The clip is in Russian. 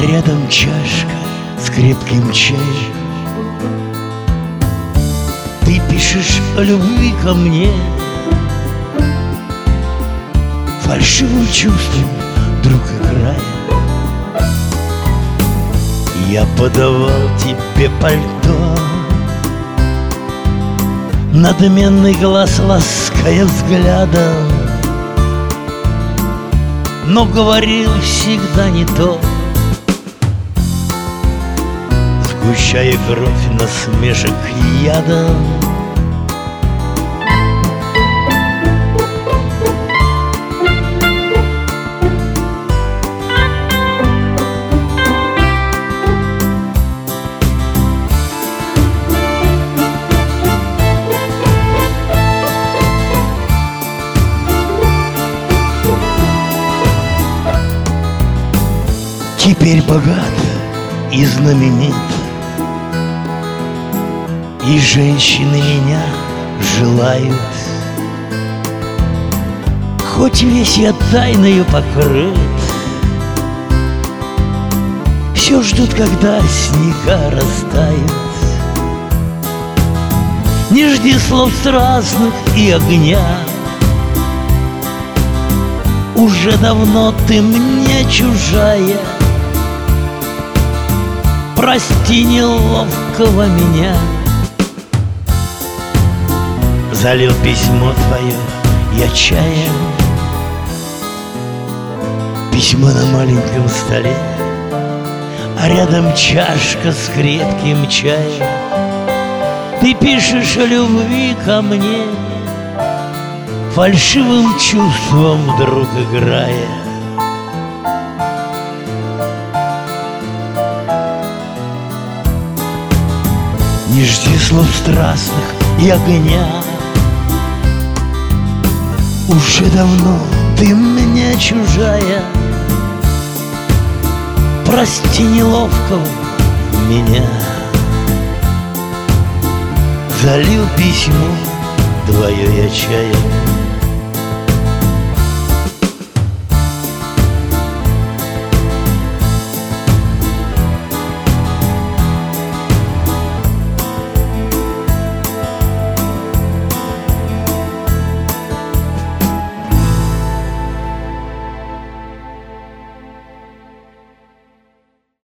рядом чашка с крепким чаем. Ты пишешь о любви ко мне фальшивым чувством, друг играя. Я подавал тебе пальто, надменный глаз лаская взглядом, но говорил всегда не то, сгущая кровь насмешек ядом. Теперь богат и знаменит, и женщины меня желают. Хоть весь я тайною покрыт, все ждут, когда снега растают. Не жди слов страстных и огня, уже давно ты мне чужая. Прости неловкого меня. Залил письмо твое я чаем, письмо на маленьком столе, а рядом чашка с крепким чаем. Ты пишешь о любви ко мне фальшивым чувством, вдруг играя. Не жди слов страстных и огня, уже давно ты мне чужая. Прости неловкого меня. Залил письмо твое я чаем,